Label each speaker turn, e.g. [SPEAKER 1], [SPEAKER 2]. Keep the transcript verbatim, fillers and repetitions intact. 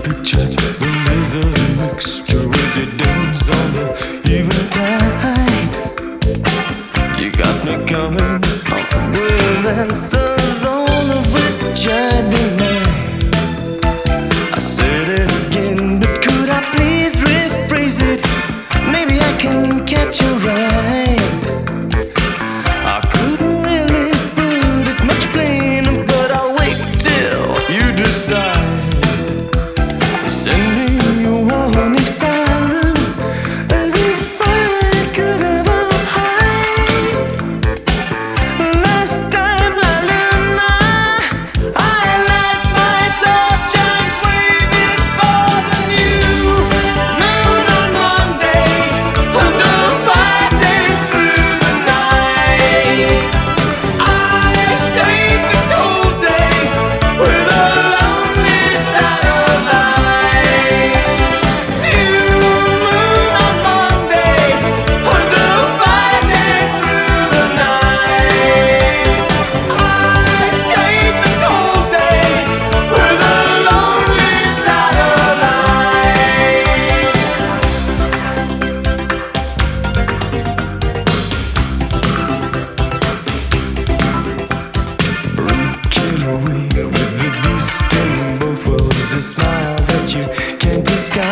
[SPEAKER 1] picture. The laser mixture with your dims on the eventide. You got me coming up with answers, all of which I deny. I said it again, but could I please rephrase it? Maybe I can catch you right. I couldn't really put it much plainer, but I'll wait till you decide. Send me your warning siren, as if I could ever hide. Last time, Lila and I, I light my torch and wave it for the new moon on Monday, under five days through the night. I stayed the cold day with a lonely satellite. New moon on Monday, under five days through the night. I stayed the cold day with a lonely satellite. Killer week with the beast in both worlds, a smile that you can't disguise.